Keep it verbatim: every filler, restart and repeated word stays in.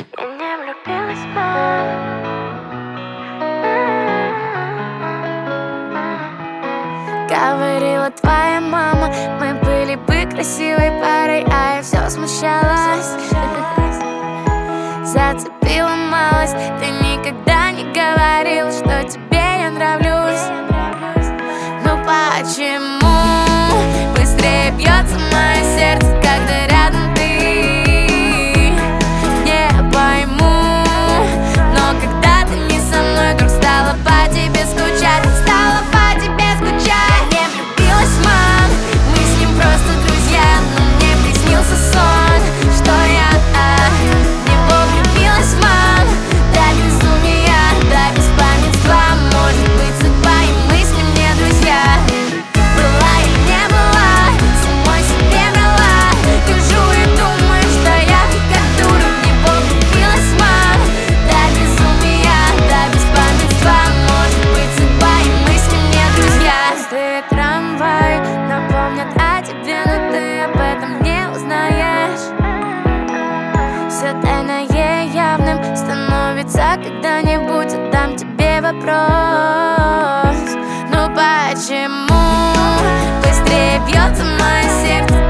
Я не влюбилась, мам. Говорила твоя мама, мы были бы красивой парой, а я все смущалась. Зацепила малость, ты никогда не говорил, что тебе я нравлюсь. Ну почему быстрее бьется мое сердце, когда рядом ты? Не пойму, но когда ты не со мной, вдруг стала по тебе скучать, стала по тебе скучать. Не влюбилась, мам, мы с ним просто друзья, но мне приснился сон, что я а, в него влюбилась, мам. До безумия, до беспамятства, может быть судьба, и мы с ним не друзья. Была и не была, самой себе врала, лежу и думаю, что я как дура в него влюбилась, мам. До безумия, до беспамятства, может быть судьба, и мы с ним не друзья. Пустые трамваи напомнят о тебе, но ты об этом не узнаешь. Все тайное явным становится когда-нибудь, задам тебе вопрос. Ну почему быстрее бьется мое сердце,